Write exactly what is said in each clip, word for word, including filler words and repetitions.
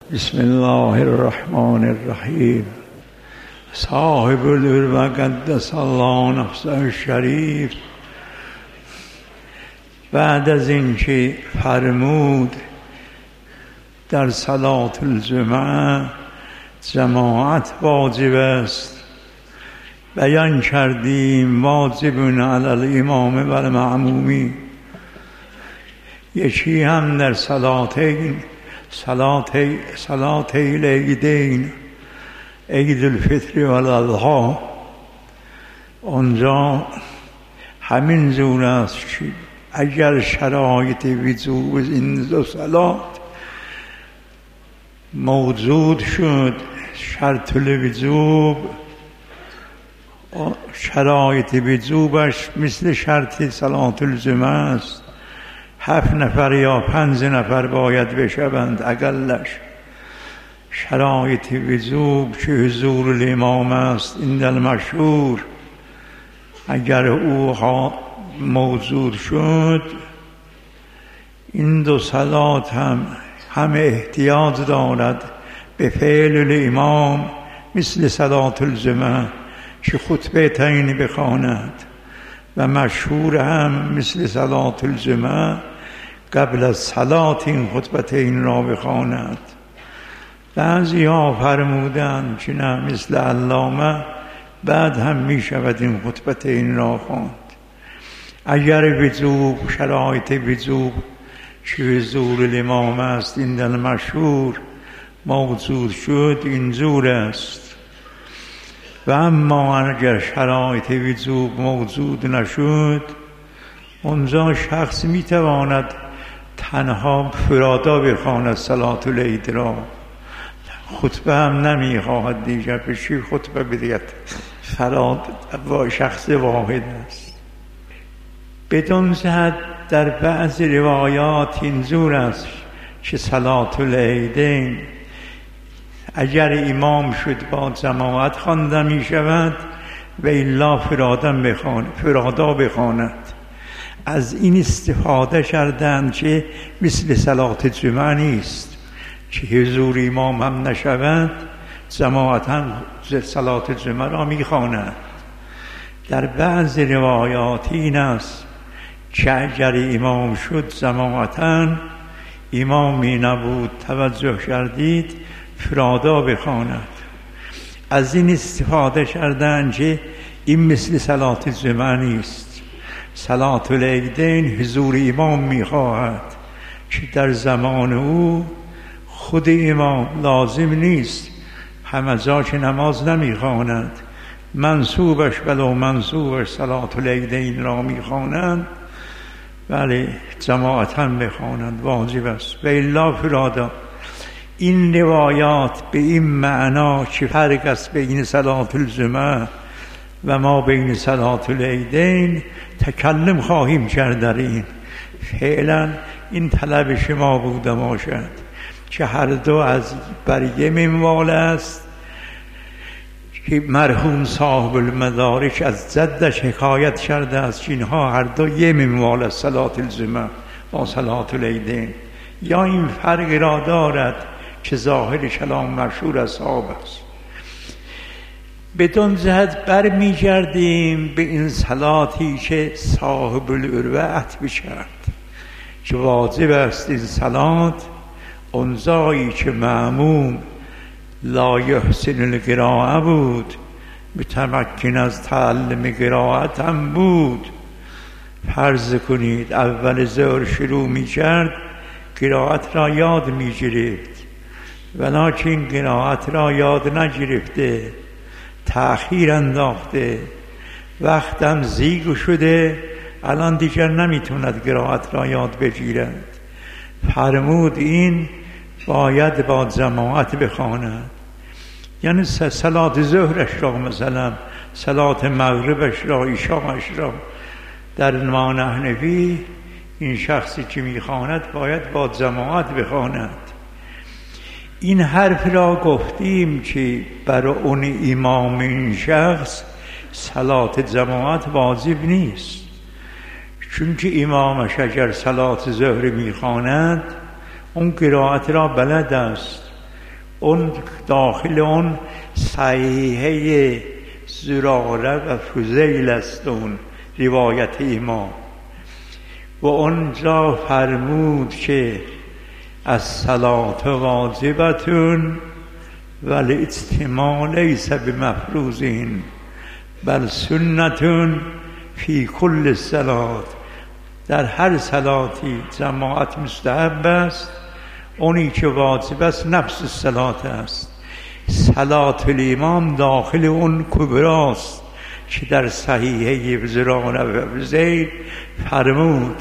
بسم الله الرحمن الرحیم. صاحب العروة قدس الله نفسه الشریف بعد از اینکه فرمود در صلات الجمعه جماعت واجب است، بیان کردیم واجب علی الامام و المأمومی. یکی هم در صلاتین صلات صلات العیدین، عید الفطر و الاضحی، اونجا همین جور است که اگر شرایط وجوب این دو صلات موجود شد، شرط الوجوب شرایط وجوبش مثل شرط صلات الجمعه است، هفت نفر یا پنج نفر باید بشوند اقلش. شرایط وجوب که حضور الامام است این المشهور، اگر او موجود شد این دو صلات هم هم احتیاج دارد به فعل الامام، مثل صلات الجمعه که خطبه تین بخواند، و مشهور هم مثل صلات الجمعه قبل از صلات این خطبتین را بخواند. بعضی ها فرمودند که نه، مثل علامه بعد هم می شود این خطبتین را خواند. اگر وجوب شرایط وجوب که حضور الامام است این در مشهور موجود شد اینجور است. و اما اگر شرایط وجوب موجود نشد، اونجا شخص میتواند تنها فرادا بخواند صلات العید را، خطبه هم نمیخواهد دیگر بشی خطبه بدهد، فراد با شخص واحد است. بدون جهت در بعض روایات اینجور است که صلات العیدین اگر امام شد با جماعت خوانده می شود و الا فرادا بخواند فرادا بخواند. از این استفاده کردند که مثل صلات جمعه نیست که حضور امام هم نشود، جماعت هم صلات جمعه را می خواند. در بعض روایات این است که اگر امام شد جماعتاً، امامی نبود توجه کردید فرادا بخواند. از این استفاده کردند که این مثل صلات جمعه نیست. صلات العیدین حضور امام میخواهد که در زمان او خود امام لازم نیست، همه جا که نماز نمیخواند، منصوبش ولو منصوبش صلات العیدین را میخوانند، ولی جماعت هم بخوانند واجب است و الا فرادا. این روایات به این معنا که فرق است بین صلات الجمعه و ما بین صلات العیدین تکلم خواهیم کرد در این. فعلا این طلب شما بوده باشد که هر دو از بریه منوال است که مرحوم صاحب المدارک از جدش حکایت کرده است که اینها هر دو یه منوال است، صلات الجمعه با صلات العیدین، یا این فرق را دارد که ظاهر کلام مشهور اصحاب است. بدون جهت بر می گردیم به این صلاتی که صاحب العروة عطف کرد که واجب است این صلات اونجایی که مأموم لا یحسن القراءه بود، متمکن از تعلم قرائت هم بود. فرض کنید اول ظهر شروع می کرد، قرائت را یاد می گرفت، ولیکن قرائت را یاد نگرفته، تأخیر انداخته، وقتم زیگ شده، الان دیگر نمیتوند قرائت را یاد بگیرد. فرمود این باید با جماعت بخواند، یعنی صلات ظهرش را، مثلا صلات مغربش را، عشاءش را در نمان حنفی این شخصی که میخواند باید با جماعت بخواند. این حرف را گفتیم که برای اون امام این شخص صلات جماعت واجب نیست، چون که امامش اگر صلات ظهر میخواند اون قرائت را بلد است، اون داخل اون صحیحه زراره و فضیل است. اون روایت امام و اونجا فرمود که از صلات واجبتون ولی اجتماع لیس بمفروضین بل سنتون فی کل صلات. در هر صلاتی جماعت مستحب است، اونی که واجب است نفس صلات است. صلات الامام داخل اون کبراست که در صحیحه زراره و زید فرمود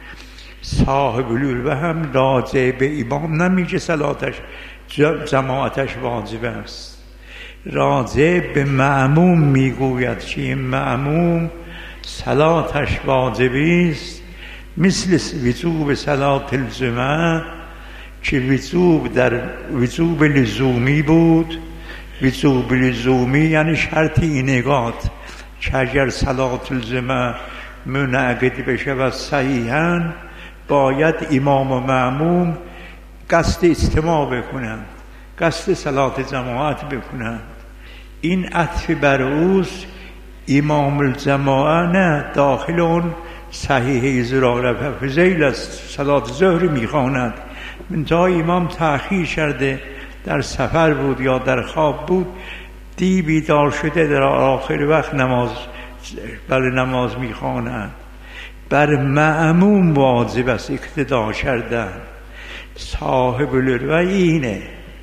صاحب العلوه هم راجع به امام نمیگه صلاتش جماعتش واجب است، راجع به مأموم میگوید که این مأموم صلاتش واجبی است، مثل وجوب صلات الجمعه که وجوب در وجوب لزومی بود. وجوب لزومی یعنی شرط اینگات که اگر صلات الجمعه منعقد بشه و صحیحاً باید امام و مأموم قصد اجتماع بکنند، قصد صلات جماعت بکنند. این عطف بر اوست. امام الجماعه نه، داخل اون صحیحه زراره و فضیل است، صلات ظهر میخواند. منتها امام تأخیر کرده، در سفر بود یا در خواب بود، دی بیدار شده در آخر وقت نماز برای نماز میخواند. بر مأموم واجب است اقتدا کردن. صاحب العلوه اینه.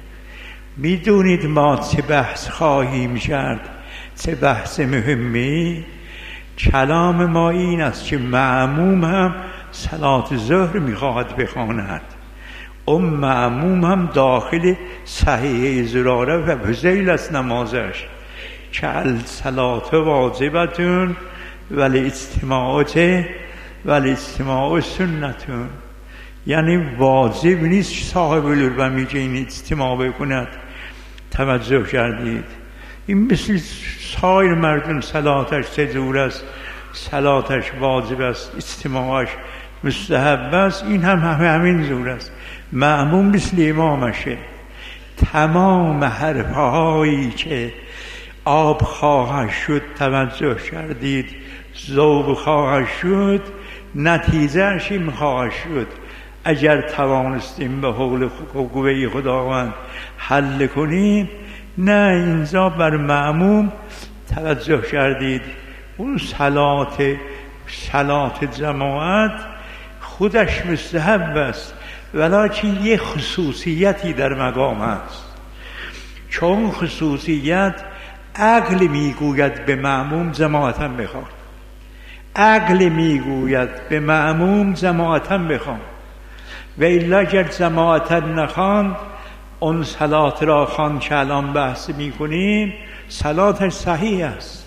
میدونید ما چه بحث خواهیم کرد، چه بحث مهمی. کلام ما این است که مأموم هم صلات ظهر میخواهد بخواند، اون مأموم هم داخل صحیحه زراره و فضیل است نمازش که الصلات واجبتون ولی اجتماعات ولی اجتماع سنتون. یعنی واجب نیست صاحب العلوه میگه این اجتماع بکند. توجه کردید؟ این مثل سایر مردم صلاتش سجور است، صلاتش واجب است، اجتماعش مستحب است، این هم همه همین زور است. مأموم مثل امامشه. تمام حرفهایی که آب خواهد شد، توجه کردید، ذوب خواهد شد، نتیجهش این خواهد شد. اگر توانستیم به حول قوه خداوند حل کنیم. نه، اینجا بر مأموم توجه کردید. اون صلات صلات جماعت خودش مستحب است، ولیکن یه خصوصیتی در مقام است. چون خصوصیت عقل میگوید به مأموم جماعتاً بخوان، عقل میگوید به مأموم جماعتاً بخوان، و الا اگر جماعتاً نخوان، اون صلات را خوان که الان بحث میکنیم صلاتش صحیح است.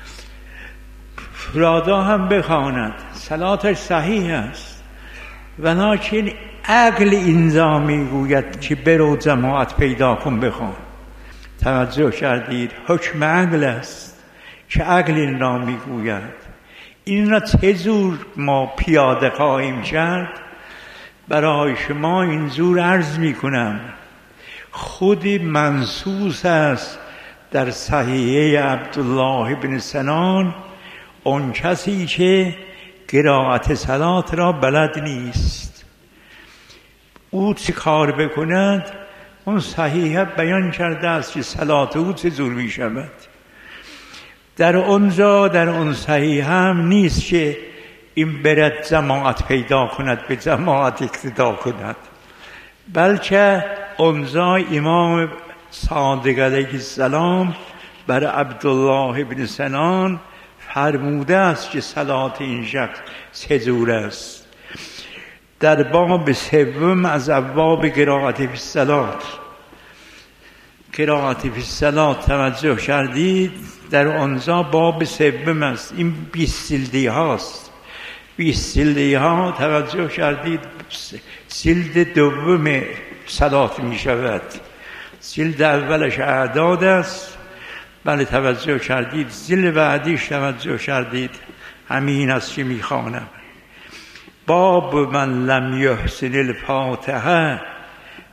فرادا هم بخواند صلاتش صحیح است، ولیکن عقل اینجا میگوید که برو جماعت پیدا کن بخوان. توجه کردید؟ حکم عقل است که عقل این را میگوید. این را چه جور ما پیاده خواهیم کرد؟ برای شما این جور عرض میکنم. خود منصوص است در صحیحه عبدالله بن سنان، اون کسی که قرائت صلات را بلد نیست، او چه کار بکند؟ اون صحیحه بیان کرده است که صلات او چجور می شود. در اونجا در اون صحیحه هم نیست که این برد جماعت پیدا کند، به جماعت اقتدا کند، بلکه اونجا امام صادق علیه السلام بر عبدالله بن سنان فرموده است که صلات این شخص چجور است. در باب سوم از ابواب قرائت فی الصلات، قرائت فی الصلات توجه کردید؟ در آنجا باب سوم است. این بیست جلدی هاست. بیست جلدی ها توجه کردید؟ جلد دوم صلات می شود. جلد اولش اعداد است. بله توجه کردید؟ جلد بعدیش توجه کردید؟ همین است که می خوانم. باب من لم یحسن الفاتحه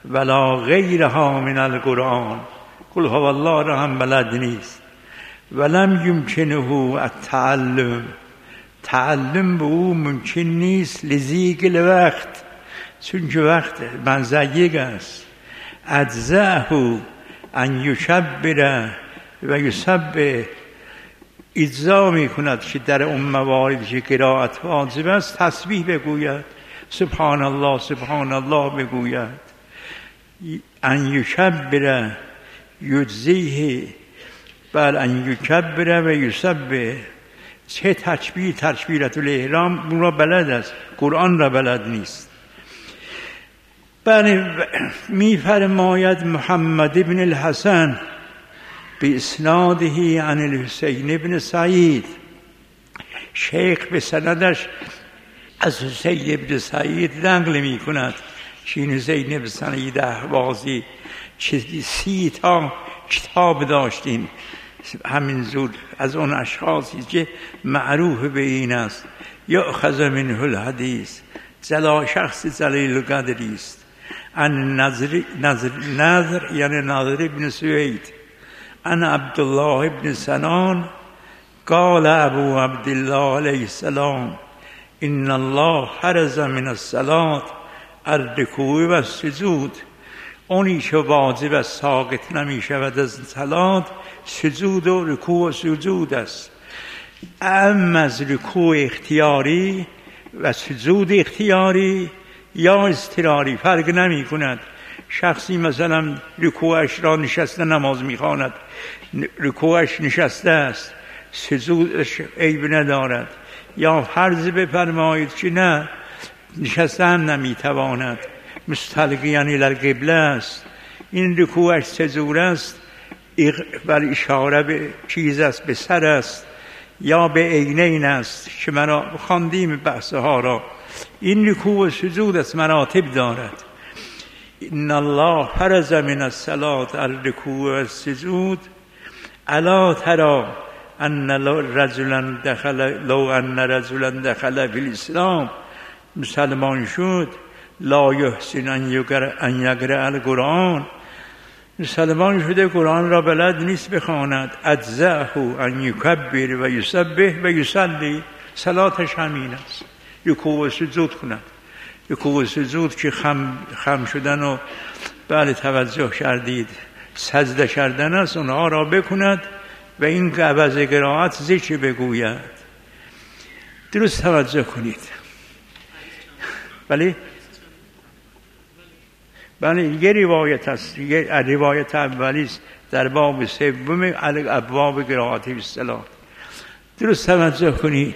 ولا غیرها من القرآن. قل هو الله را هم بلد نیست. ولم یمکنه التعلم، تعلم به او ممکن نیست. لذیک الوقت، چون که وقت منزیگ است. اجزاه ان یکبر و یسبح، اجزا می کند که در اون موارد که قرائت واجب است تسبیح بگوید، سبحان الله سبحان الله بگوید. ان یکبر یجزیه، بل ان یکبر و یسبح. چه تکبیر تکبیرت الاحرام اون را بلد است، قرآن را بلد نیست. بله می فرماید محمد ابن الحسن به اسناده عن الحسین ابن سعید، شیخ به سندش از حسین ابن سعید نقل می کند که این حسین ابن سعید اهوازی سی تا کتاب داشتیم، همین زود از اون اشخاصی که معروف به این است. یا اخذ منه الحدیث، جلا شخص جلیل القدری است. ان نظر نظر نظر یعنی نظر ابن سوید، ان عبدالله ابن سنان قال ابو عبدالله علیه السلام ان الله حرز من الصلاة الرکوع و السجود. اونی که واجب است ساقط نمی شود از صلات، سجود و رکوع و سجود است. اما از رکوع اختیاری و سجود اختیاری یا اضطراری فرق نمی کند. شخصی مثلا رکوعش را نشسته نماز می خواند، رکوعش نشسته است، سجودش عیب ندارد. یا فرض بفرمایید که نه نشسته هم نمی تواند، مستلقیاً الی القبله است، این رکوعش سجود است، بر اشاره به چیز است، به سر است یا به عینین است که مرا خواندیم بحث ها را. این رکوع و سجود است، مراتب دارد. ان الله فرض من الصلاة الرکوع و السجود الا تری ان رجلا دخل لو ان رجلا دخل فی الاسلام، مسلمان شد، لا یحسن ان یقرأ القرآن، مسلمان شده قرآن را بلد نیست بخواند. اجزاه ان یکبر و یسبح و یصلی، صلاتش همین است، رکوع و سجود کند. رکوع و سجود که خم, خم شدن و بله توجه کردید سجده کردن است، اونها را بکند و این عوض قرائت ذکر بگوید. درست توجه کنید. بله بله یه روایت است، یه روایت اولی است در باب سوم ابواب قرائت الصلاة. درست توجه کنید.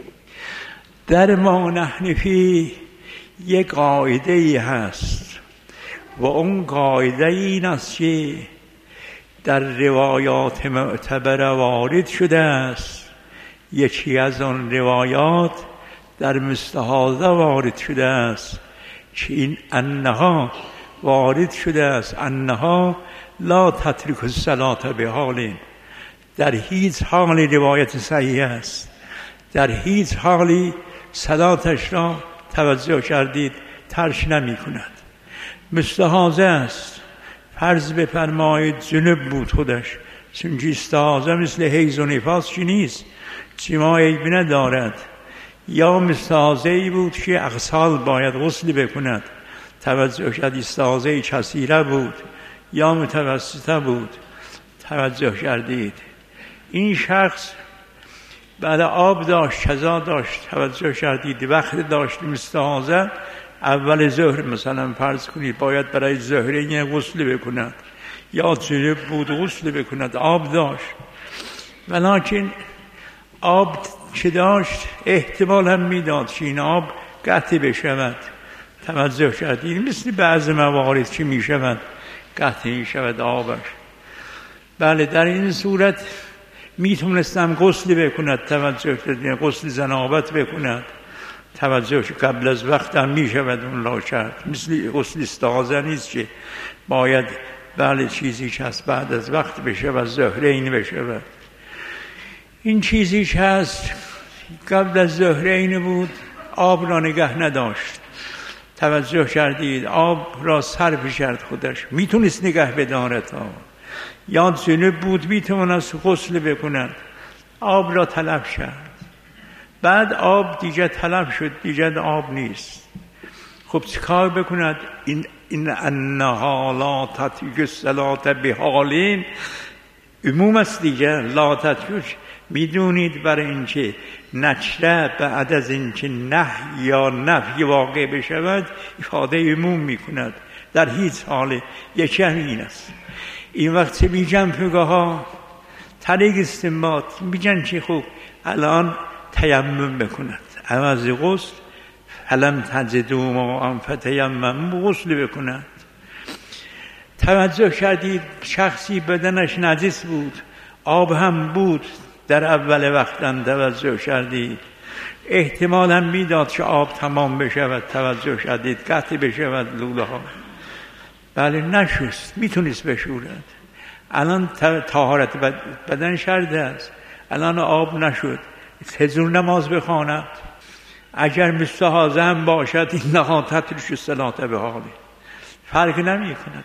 در ما نحن فی یک قاعده ای هست و اون قاعده این است که در روایات معتبر وارد شده است. یکی از آن روایات در مستحاضه وارد شده است که این انها وارد شده است، انها لا تترک الصلاة به حال، در هیچ حال روایت صحیح است، در هیچ حالی صلاتش را توجه کردید ترک نمی کند. مستحاضه است، فرض بفرمایید جنب بود خودش، چون استحاضه مثل حیض و نفاس چی نیست، جماع عیب ندارد. یا مستحاضه ای بود که اغسال باید غسل بکند، توجه کرد استحاضه کثیره بود یا متوسطه بود، توجه کردید. این شخص بعد آب داشت، کذا داشت، توجه کردید، وقت داشت مستحاضه، اول ظهر مثلا فرض کنید باید برای ظهر یه غسل بکند، یا جنب بود غسل بکند، آب داشت، ولیکن آب که داشت احتمال هم میداد که این آب قطع بشود، توجه کردید، مثل بعض موارد که میشود قطع میشود آبش. بله در این صورت میتونستم غسل بکند، توجه کردید، غسل جنابت بکند، توجه قبل از وقت هم میشود اون را کرد، مثل غسل استحاضه نیست که باید بله چیزی که هست بعد از وقت بشه و ظهرین بشه. این چیزی که هست قبل از ظهرین بود، آب را نگه نداشت، توجه کردید آب را صرف کرد خودش، میتونست نگه بدارد ها. یا جنوب بود میتونست غسل بکند، آب را طلب کرد. بعد آب دیگه طلب شد، دیگه آب نیست. خب چیکار بکند؟ این این انها لا تطیق الصلاة بحالین عموم است دیگه. لا تطیق میدونید برای اینکه نکره بعد از اینکه نهی یا نفی واقع بشود افاده عموم میکند در هیچ حال. یکی همین است. این وقت میگن فقها طریق استنباط میگن که خب الان تیمم بکند، عوض غسل فلم تجدوا ماء فتیمموا غسل بکند. توجه کردید شخصی بدنش نجس بود، آب هم بود در اول وقتن، توجه کردید احتمال هم میداد که آب تمام بشود، توجه کردید قطع بشود لوله ها، بله نشست، میتونست بشورد. الان طهارت بدن شرط است، الان آب نشد، حضور نماز بخواند. اگر مستحاضه هم باشد این نها تترک الصلاة به حاله، فرق نمی کند.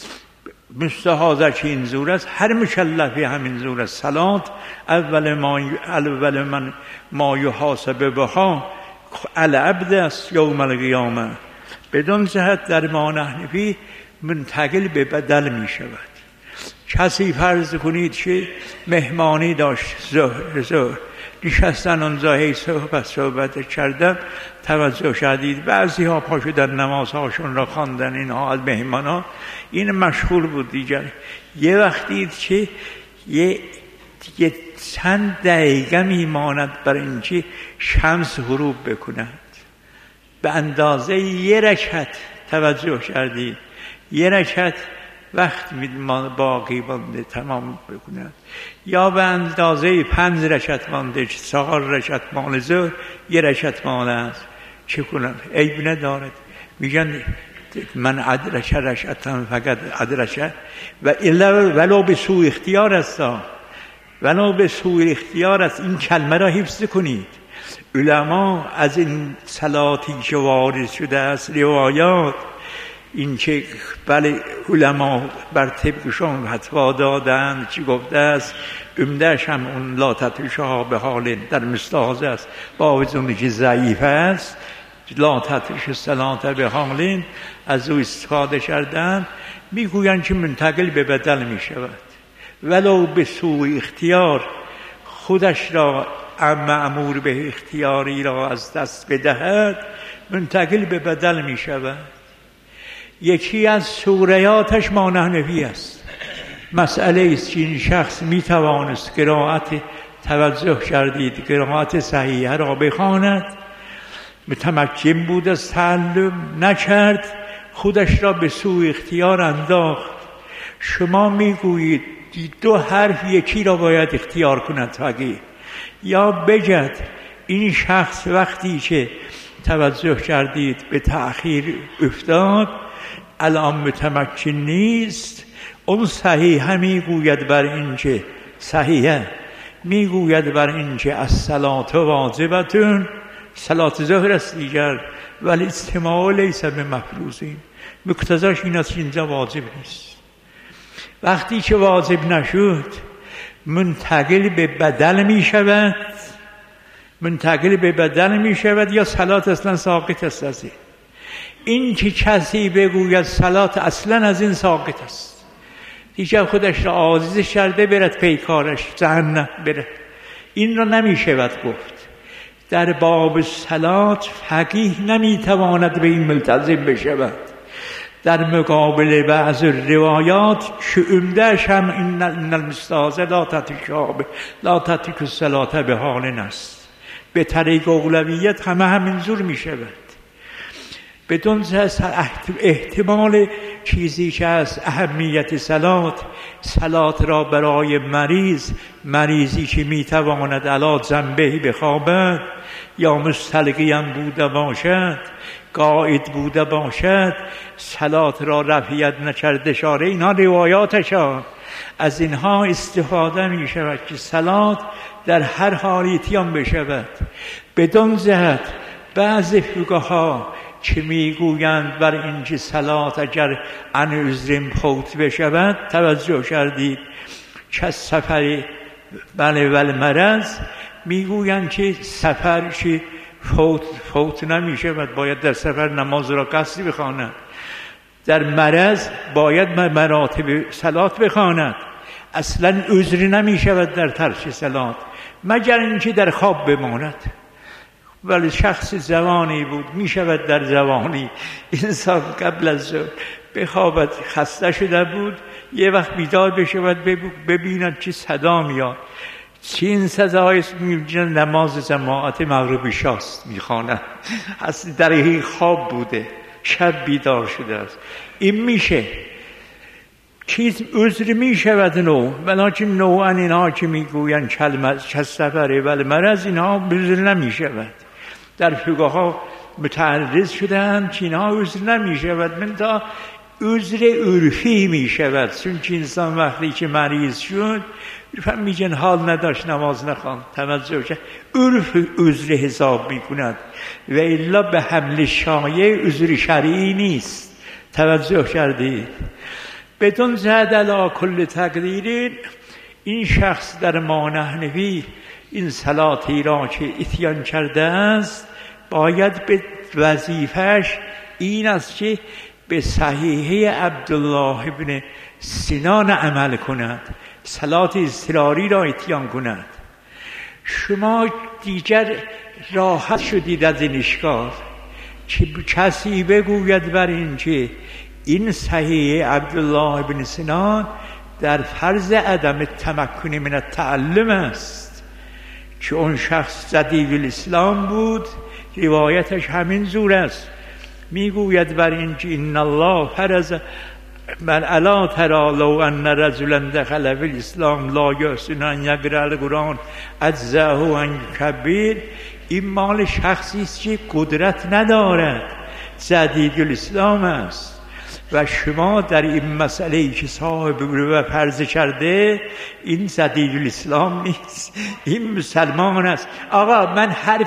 مستحاضه که این زور است، هر مکلفی همین زور است. صلات اول ما اول من ما یحاسب بها العبد است یوم القیامه. بدون جهت در ما حنفی منتقل به بدل می شود. کسی فرض کنید که مهمانی داشت، ظهر ظهر نشستن آنجا هی صحبت صحبت کردن، توجه کردید بعضی ها پا شدن نمازهاشون را خواندن، اینها از مهمان ها این مشغول بود دیگر. یه وقت دید که یه, یه چند دقیقه میماند برای اینکه شمس غروب بکند، به اندازه یه رکعت توجه کردید، یه رکعت وقت باقی مانده تمام بکند، یا به اندازه پنج رکعت مانده، چهار رکعت مال ظهر، یه رکعت مال است، چه کنم؟ عیب ندارد. میگن من ادرک رکعتم فقط ادرک و الا ولو به سوء اختیار است، ولو به سوء اختیار است. این کلمه را حفظ کنید. علما از این صلاتی که وارد شده است روایات، این که بله علما بر طبقشان فتوا دادند چی گفته است، عمدهش هم اون لا تترکها به حال در مستحاضه است، با وجودی که ضعیف است لا تترک الصلاة به حالین از او استفاده کردن، میگویند که منتقل به بدل می شود. ولو به سوء اختیار خودش را مأمور به اختیاری را از دست بدهد، منتقل به بدل می شود. یکی از سوریاتش ما حنفی است. مسئله است که این شخص می توانست قرائت، توجه کردید، قرائت صحیحه را بخواند، متمکن بود از تعلم، نکرد، خودش را به سوء اختیار انداخت. شما میگویید دو حرف یکی را باید اختیار کند فقیه، یا بگد این شخص وقتی که توجه کردید به تأخیر افتاد الان متمکن نیست، اون صحیحه میگوید بر این که صحیحه میگوید بر این که الصلاة واجبتون، صلات ظهر است دیگر، ولی اجتماع لیس بمفروضین، مقتضاش این است اینجا واجب نیست. وقتی که واجب نشد منتقل به بدل می شود، منتقل به بدل می شود یا صلات اصلا ساقط است از این. این که کسی بگوید صلات اصلا از این ساقط است، دیگر خودش را عاجز کرده برد پیکارش جهنم برد، این را نمی شود گفت. در باب صلات فقیه نمی تواند به این ملتزم بشود. در مقابل بعض روایات که عمده‌اش هم این المستحاضه لا تترک لا تترک الصلاة به حال است، به طریق اولویت همه همین زور می شود. بدون احتمال چیزی که از اهمیت صلات، صلات را برای مریض، مریضی که میتواند علی جنبه بخوابد یا مستلقی هم بوده باشد، قائد بوده باشد، صلات را رفعیت نکرده شاره، اینها روایاتشان، از اینها استفاده می شود که صلات در هر حالی اتیان بشود. بدون جهت بعض فقها که میگویند بر اینکه صلات اگر عن عذر فوت بشود، توجه کردید که سفر بله ول مرض، میگویند که سفر که فوت فوت نمیشود، باید در سفر نماز را قصدی بخواند، در مرض باید مراتب صلات بخواند، اصلا عذر نمیشود در ترک صلات مگر اینکه در خواب بماند. ولی شخص جوانی بود، می شود در جوانی انسان قبل از ظهر بخوابد، خسته شده بود، یه وقت بیدار بشود ببیند چه صدا میاد، چه این صدایست، می‌بیند نماز جماعت مغرب شاست میخواند، اصلا در این خواب بوده، شب بیدار شده است. این میشه چیز عذر می شود نو، ولیکن نوعا اینها که میگویند کلمه سفره ولی مرض، اینها عذر نمی شود. در فقه ها متعرض شدند که اینها عذر نمی شود، من تا عذر عرفی می شود، چون که انسان وقتی که مریض شد میگن حال نداشت نماز نخواند، توجه کرد، عرف عذر حساب می کند و الا به حمل شایع عذر شرعی نیست. توجه کردید؟ بدون زد علی کل تقدیر، این شخص در ما نحنوی این صلاتی را که اتیان کرده است باید به وظیفهش این است که به صحیحه عبدالله ابن سینان عمل کند، صلات اضطراری را اتیان کند. شما دیگر راحت شدید از این اشکال که کسی بگوید بر این که این صحیح عبدالله ابن سینان در فرض عدم تمکن من التعلم است، که اون شخص جدید الاسلام بود، روایتش همین زور است، میگوید بر این که ان الله فرض من الا ترى لو ان رجلا دخل فی الاسلام لا یحسن ان یقرأ القرآن اجزاه عن کبیر. این مال شخصی است که قدرت ندارد، جدید الاسلام است و شما در این مسئله که صاحب رو فرض کرده، این جدید الاسلام نیست، این مسلمان است. آقا من حرف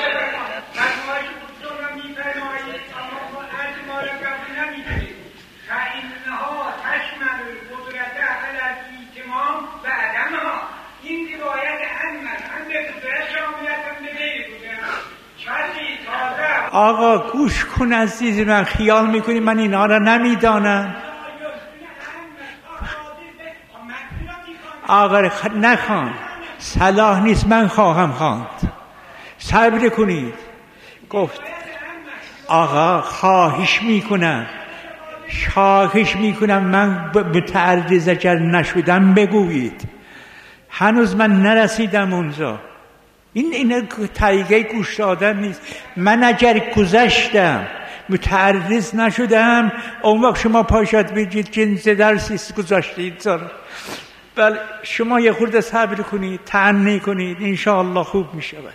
آقا گوش کن عزیز من، خیال میکنی من اینا را نمیدانم؟ آقا نخوان، صلاح نیست، من خواهم خواند، صبر کنید. گفت آقا خواهش میکنم خواهش میکنم من متعرض اگر نشدم بگویید، هنوز من نرسیدم اونجا. این این طریقه گوش دادن نیست. من اگر گذشتم متعرض نشدم، اون وقت شما پاشد بگید که این درسیست گذاشتید. بله شما یه خورده صبر کنید، تأنی کنید، انشاءالله خوب می شود.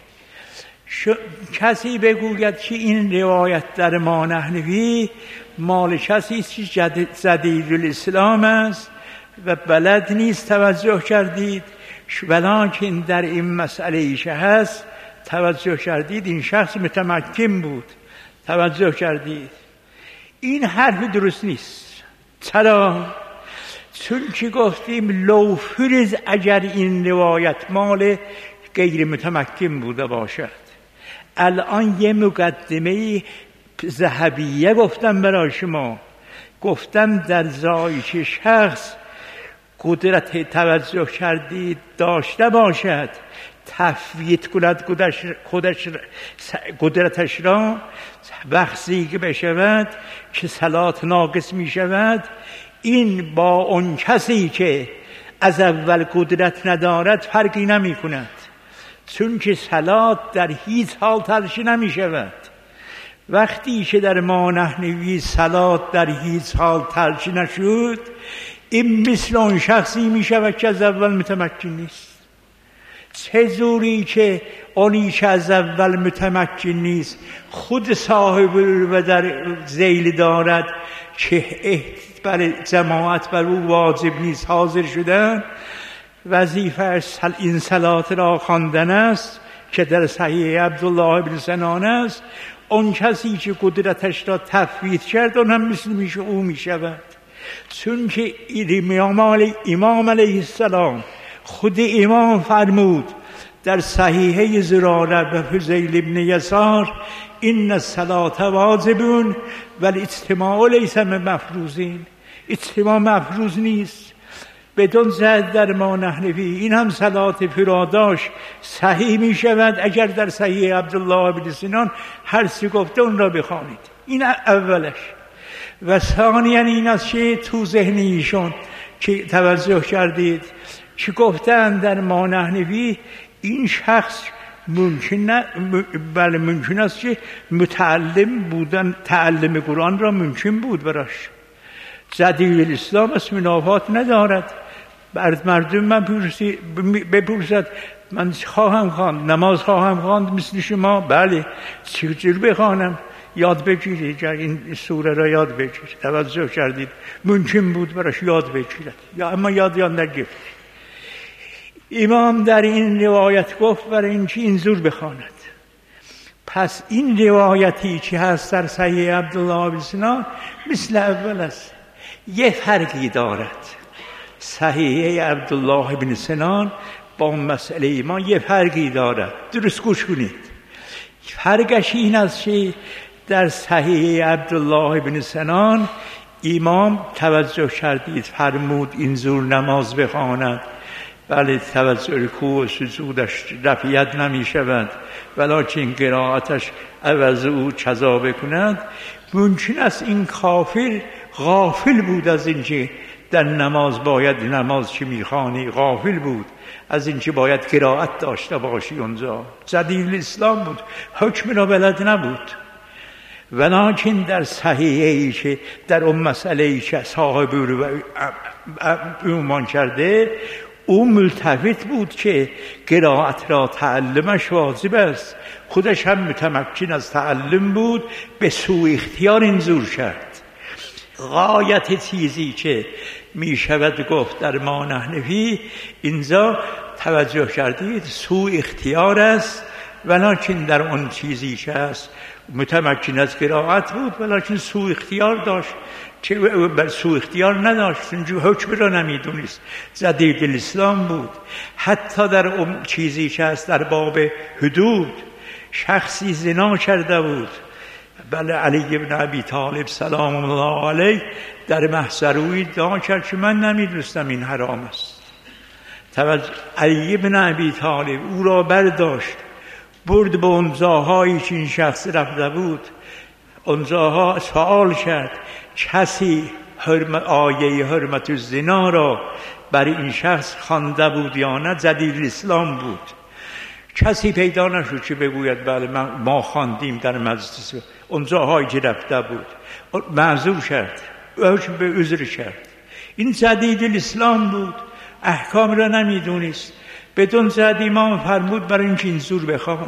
کسی بگوید که این روایت در ما نحنوی مال کسی است که جدید الاسلام است و بلد نیست، توجه کردید؟ ولکن در این مسئله ایشه هست، توجه کردید؟ این شخص متمکن بود، توجه کردید؟ این حرف درست نیست. چرا؟ چون که گفتیم لو فرض اگر این روایت مال غیر متمکن بوده باشد. الان یه مقدمه ذهبیه گفتم برای شما، گفتم در جایی که شخص قدرت، توجه کردید، داشته باشد تفویض کند خودش قدرتش را، وقتی که بشود که صلات ناقص می شود، این با اون کسی که از اول قدرت ندارد فرقی نمی کند، چون که صلات در هیچ حال ترک نمی شود. وقتی که در ما نحنوی صلات در هیچ حال ترک نشد، این مثل اون شخصی می شود که از اول متمکن نیست. چه زوری که اونی که از اول متمکن نیست خود صاحب و در ذیل دارد که برای جماعت بر او واجب نیست حاضر شدن، وظیفه این صلات را خواندن است که در صحیح عبدالله ابن سنان است. اون کسی که قدرتش را تفویض کرد اون هم مثل میشه او میشود. چون که امام علیه السلام خود امام فرمود در صحیحه زراره و فضیل ابن یسار این الصلاة واجبون و الاجتماع لیس مفروضین. اجتماع مفروض نیست بدون زد در ما نحنفی. این هم صلات فراداش صحیح می شود اگر در صحیح عبدالله بن سنان هر سی گفته اون را بخوانید. این اولش. و ثانیاً این است که تو ذهن ایشون که توجه کردید که گفتن در ما نحنفی این شخص ممکن نه بله ممکن است که متعلم بودن تعلم قرآن را ممکن بود براش. جدید الاسلام از منافات ندارد. بر مردم من بپرسد من خواهم خواند نماز خواهم خواند مثل شما، بله چجور بخوانم؟ یاد بگیرید، این سوره را یاد بگیرید. توجه کردید ممکن بود براش یاد بگیرد یا اما یاد یاد نگرفت. امام در این روایت گفت برای اینکه اینجور بخواند. پس این روایتی که هست در صحیح عبدالله بن سنان مثل اول است. یه فرقی دارد صحیح عبدالله بن سنان با مسئله ایمان، یه فرقی دارد. درست گوش کنید. فرقش این است که در صحیح عبدالله بن سنان امام توجه کردید فرمود اینجور نماز بخواند، بله توجه رکوع و سجودش رفعیت نمی شود ولکن قرائتش عوض او چذا بکند. ممکن است این کافر غافل بود از اینکه در نماز باید نماز چی میخوانی، غافل بود از اینکه باید قرائت داشته باشی. اونجا جدید الاسلام بود، حکم را بلد نبود. ولکن در صحیحی که در اون مسئله که صاحب رو ایمان کرده او ملتفت بود که قرائت را تعلمش واجب است. خودش هم متمکن از تعلم بود، به سوء اختیار اینجور کرد. غایت چیزی که می شود گفت در ما نحنفی اینجا توجه کردید سوء اختیار است، ولکن در اون چیزی که است متمکن از قرائت بود ولکن سوء اختیار داشت. چه بر سوء اختیار نداشت، چون حکم را نمیدونست. جدید الاسلام بود. حتی در اون چیزی که است در باب حدود شخصی زنا کرده بود، بله علی بن ابی طالب سلام الله علیه در محضر او ادعا کرد که من نمیدونستم این حرام است. توجه علی بن ابی طالب او را برداشت برد به اونجاهایی که این شخص رفته بود. اونجاها سوال کرد کسی حرمت آیه حرمت الزنا را برای این شخص خوانده بود یا نه؟ جدید الاسلام بود. کسی پیدا نشد که بگوید بله ما خواندیم در مجلس اونجاهایی که رفته بود. معذور کرد، حکم به عذر کرد. این جدید الاسلام بود، احکام را نمیدونست. بدون زد امام فرمود برای اینکه اینجور بخوان.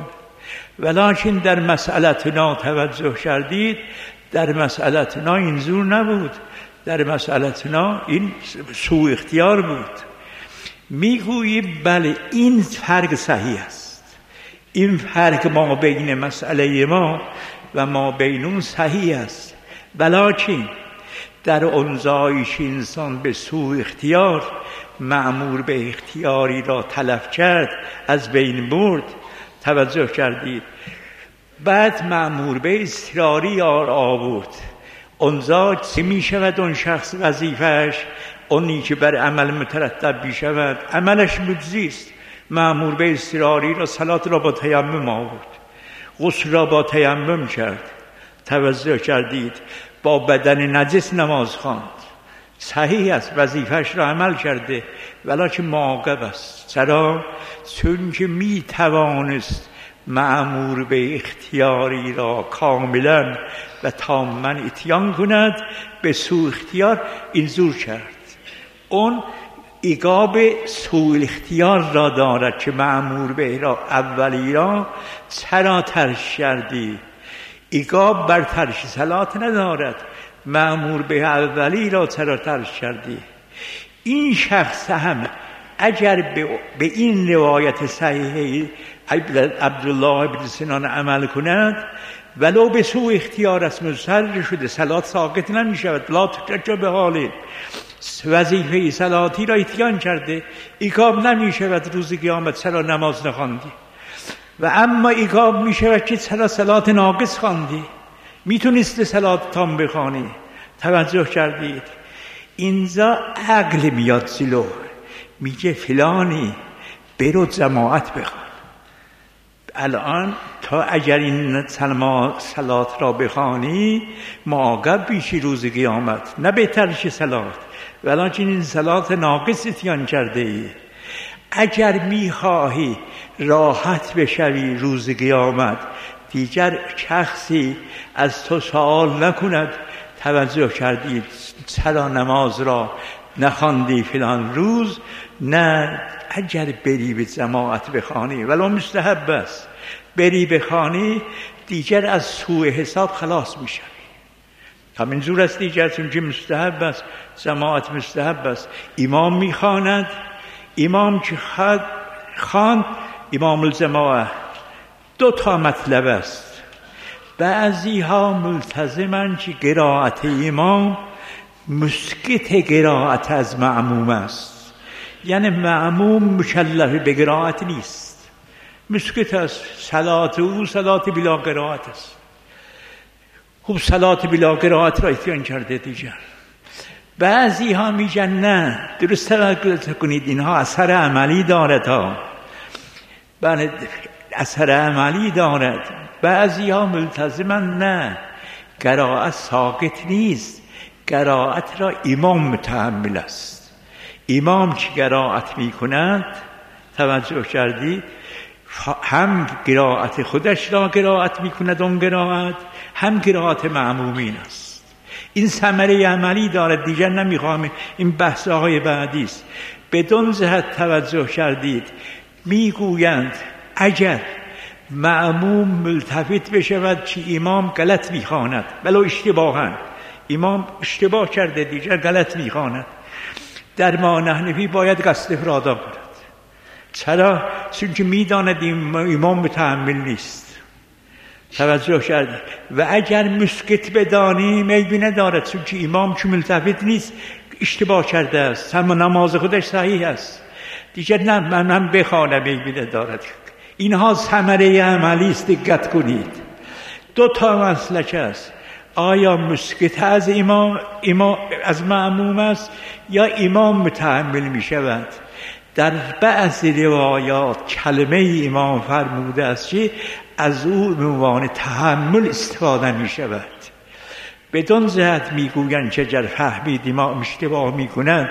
ولکن در مسئلتنا توجه کردید در مسئلتنا اینجور نبود. در مسئلتنا این سوء اختیار بود. میگویی بله این فرق صحیح است، این فرق ما بین مسئله ما و ما بین اون صحیح است. ولکن در اون جایی که انسان به سوء اختیار مأمور به اختیاری را تلف کرد از بین برد، توجه کردید بعد مأمور به اضطراری آورد، اونجا چه می شود؟ اون شخص وظیفهش اونی که بر عمل مترتب می شود عملش مجزی است. مأمور به اضطراری را صلات را با تیمم آورد، غسل را با تیمم کرد. توجه کردید با بدن نجس نماز خواند، صحیح است، وظیفه‌اش را عمل کرده، ولکن معاقب است. چرا؟ چون که می توانست مأمور به اختیاری را کاملا و تاماً اتیان کند، به سوء اختیار اینجور کرد. اون عقاب سوء اختیار را دارد که مأمور به را اولی را چرا ترک کردی؟ عقاب بر ترک صلات ندارد. مأمور به اولی را چرا ترک کردی؟ این شخص هم اگر به این روایت صحیحه عبدالله بن سنان عمل کند، ولو به سوء اختیار است مضطر شده صلات ساقط نمی شود. لا ترجع به حاله، وظیفه صلاتی را اتیان کرده، ایقاب نمی شود روز قیامت چرا نماز نخواندی. و اما ایقاب می شود که چرا صلات ناقص خواندی، میتونستی صلات تام بخوانی. توجه کردید؟ اینجا عقل میاد جلو، میگه فلانی برو جماعت بخوان. الان تا اگر این صلات را بخوانی معاقب بیشی روز قیامت، نه بهتر چه صلات، ولیکن این صلات ناقص اتیان کرده ای. اگر میخواهی راحت بشوی روز قیامت، دیگر شخصی از تو سوال نکند توجه کردید چرا نماز را نخواندی فلان روز. نه، اگر بری به جماعت بخوانی ولو مستحب است، بری بخوانی دیگر از سوء حساب خلاص میشوی. همین جور است دیگر، چون که مستحب است، جماعت مستحب است. امام میخواند، امام که خواند امام الجماعه دو تا مطلب است. بعضی ها ملتزمند که قرائت امام مسکت قرائت از معموم است، یعنی معموم مکلف به قرائت نیست، مسکت است. صلات او صلات بلا قرائت است. خوب صلات بلا قرائت را اتیان کرده دیگر. بعضی ها میگن نه، درست توجه کنید، اینها اثر عملی دارد ها، بله اثر عملی دارد. بعضی ها ملتزمن نه، قرائت ساقط نیست، قرائت را امام متحمل است. امام که قرائت میکند توجه کردید، هم قرائت خودش را قرائت میکند اون قرائت، هم قرائت معمومین است. این ثمره عملی دارد. دیگر نمیخوام، این بحث های بعدی است. بدون جهت توجه کردید، میگویند اگر معموم ملتفت بشود که امام غلط میخواند، ولو اشتباها، امام اشتباه کرده دیگر غلط میخواند، در ما نحنفی باید قصد افرادا کند. چرا؟ چون که میداند امام متحمل نیست. توجه کرد. و اگر مسکت بدانیم عیبی ندارد، چون که امام که ملتفت نیست اشتباه کرده است، هم نماز خودش صحیح است، دیگر نه من هم بخوانم عیبی ندارد. اینها ثمره عملی است. دقت کنید، دو تا مسلک است. آیا مسکت از امام, امام از معموم است یا امام متحمل می شود؟ در بعضی روایات کلمه امام فرموده است که از او به عنوان تحمل استفاده می شود. بدون جهت می گویند که اگر فهمید امام اشتباه می کند،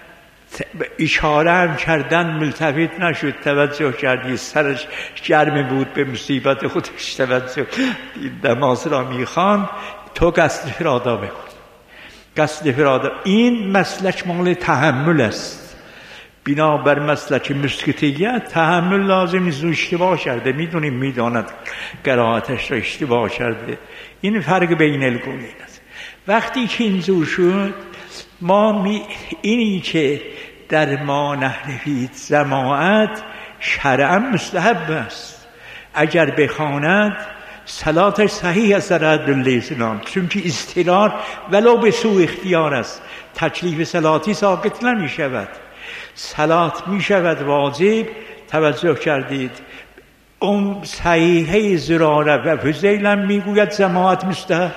اشاره هم کردن ملتفت نشد. توجه کردی سرش گرم بود به مصیبت خودش، توجه نماز را میخوان، تو قصد فرادا بکن، قصد فرادا. این مسلک مال تحمل است. بنابر مسلک مسکتیت تحمل لازم نیست. اشتباه کرده، میدونیم میداند قرائتش را اشتباه کرده. این فرق بین القولین است. وقتی که اینجور شد، ما می اینی که در ما نحنفی جماعت شرعا مستحب است، اگر بخواند صلاتش صحیح است در حد الاسلام، چون که اضطرار ولو به سوء اختیار است، تکلیف صلاتی ساقط نمی شود، صلات می شود واجب. توجه کردید، اون صحیحه زراره و فضیلم می گوید جماعت مستحب.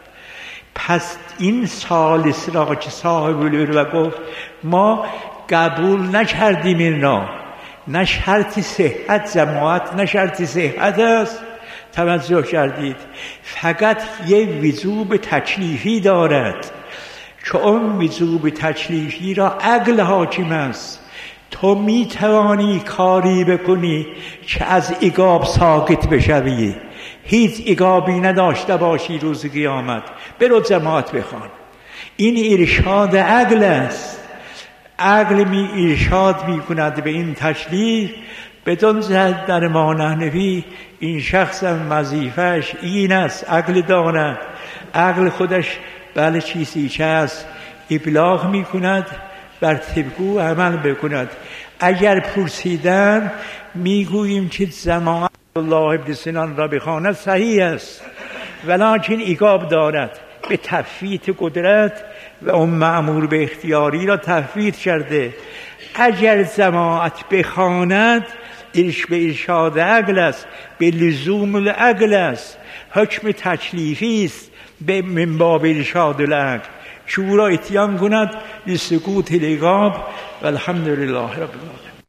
پس این سالس را که صاحب العروه گفت ما قبول نکردیم، این را نه شرط صحت جماعت نه شرط صحت است. توجه کردید، فقط یه وجوب تکلیفی دارد که اون وجوب تکلیفی را عقل حاکم است. تو می توانی کاری بکنی که از عقاب ساقط بشوی، هیچ عقابی نداشته باشی روز قیامت، برو جماعت بخوان. این ارشاد عقل است. عقل می ارشاد می کند به این تکلیف. بدون جهت در ما نحنفی این شخص وظیفه‌اش این است، عقل داند، عقل خودش بله چیزی که است ابلاغ می کند، بر طبق عمل بکند. اگر پرسیدن میگوییم که جماعت الله ابن سنان را بخواند صحیح است، ولکن ایقاب دارد به تفویت قدرت و اون مأمور به اختیاری را تفویت کرده. اگر جماعت بخواند ایش به ارشاد عقل است، به لزوم العقل است، حکم تکلیفی است به من باب ارشاد العقل. شورا اتیان کند لسکوت العقاب و الحمدلله رب العالمین.